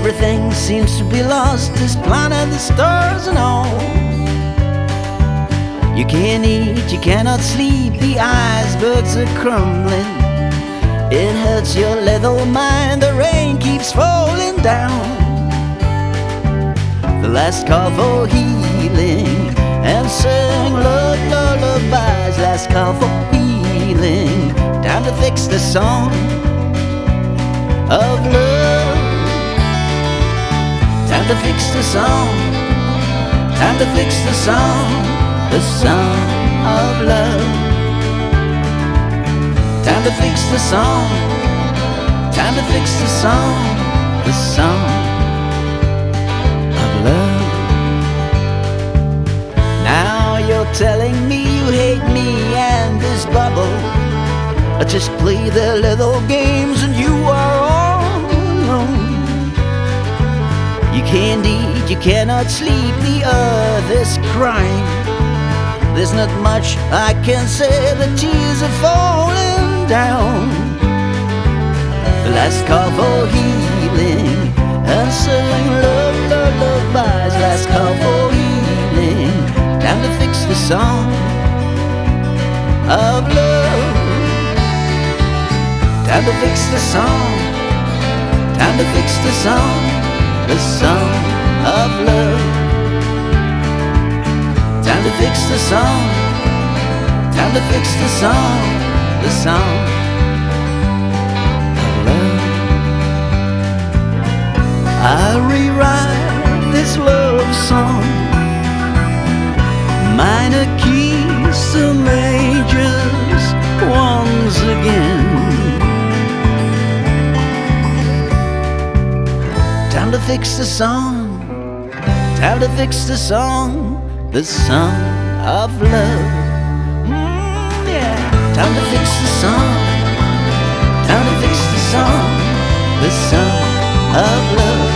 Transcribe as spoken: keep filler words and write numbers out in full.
Everything seems to be lost, this planet, the stars and all. You can't eat, you cannot sleep, the icebergs are crumbling. It hurts your little mind, the rain keeps falling down. The last call for healing, and sing love lullabies. Last call for healing, time to fix the song of love. Time to fix the song, time to fix the song, the song of love. Time to fix the song, time to fix the song, the song of love. Now you're telling me you hate me and this bubble. Just play their little games and you are all alone. You can't eat, you cannot sleep, the earth is crying. There's not much I can say, the tears are falling down. The last call for healing, and sing love lullabies. Last call for healing, time to fix the song of love. Time to fix the song, time to fix the song, the song of love. Time to fix the song, time to fix the song, the song of love. I rewrite this love song, minor keys to majors once again. Time to fix the song, time to fix the song, the song of love. Mm, yeah. Time to fix the song, time to fix the song, the song of love.